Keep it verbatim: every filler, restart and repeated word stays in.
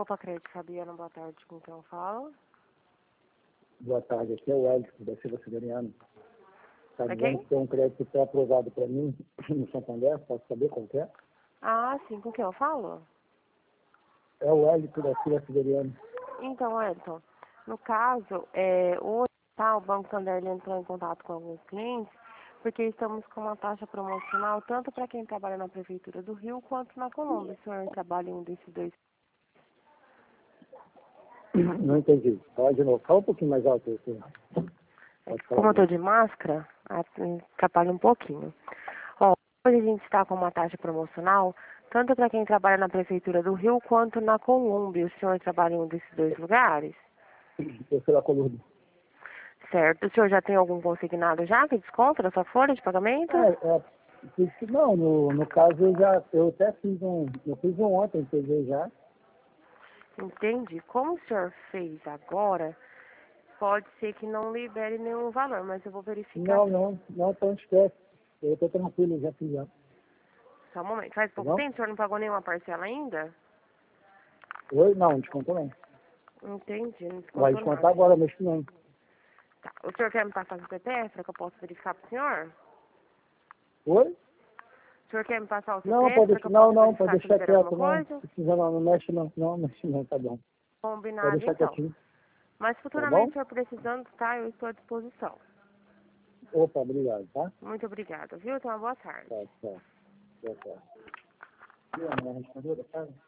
Copa Crédito, Fabiana, boa tarde, com quem eu falo? Boa tarde, aqui é o Wellington, da Silva Severiano. Está É dizendo quem? que tem um crédito pré-aprovado para mim no Santander, posso saber qual que é? Ah, sim, com quem eu falo? É o Wellington da Silva Severiano. Então, Elton, no caso, é, hoje tá, o Banco Santander ele entrou em contato com alguns clientes, porque estamos com uma taxa promocional tanto para quem trabalha na Prefeitura do Rio quanto na Colômbia. O senhor trabalha em um desses dois? Não entendi. Fala de novo. Fala um pouquinho mais alto. Assim. É que como eu estou de máscara, atrapalha um pouquinho. Ó, hoje a gente está com uma taxa promocional, tanto para quem trabalha na Prefeitura do Rio quanto na Colômbia. O senhor trabalha em um desses dois lugares? Eu sou da Colômbia. Certo. O senhor já tem algum consignado já que desconta na sua folha de pagamento? É, é, isso- não, no, no caso eu já, eu até fiz um, eu fiz um ontem, peguei já. Entendi. Como o senhor fez agora, pode ser que não libere nenhum valor, mas eu vou verificar Não, aqui. não, não, então esquece. Eu tô tranquilo, já fiz já. Só um momento. Faz Tá pouco bom? tempo? O senhor não pagou nenhuma parcela ainda? Oi? Não, descontou não. Entendi. Não Vai descontou descontar nada. agora, mês que vem. Tá. O senhor quer me passar o C P F para que eu possa verificar para o senhor? Oi? O senhor quer me passar o Não, C P F pode para que deixar, eu não, possa não, pode verificar se deixar libera alguma quieto, não. coisa? Se quiser não, não mexe não, não mexe não, tá bom. Pode Combinado, deixar então. quietinho, Mas tá bom? futuramente, se eu precisando, tá? Eu estou à disposição. Opa, obrigado, tá? Muito obrigada, viu? Então, uma boa tarde. Tá, tá, tá, tá. E a mulher respondeu da casa?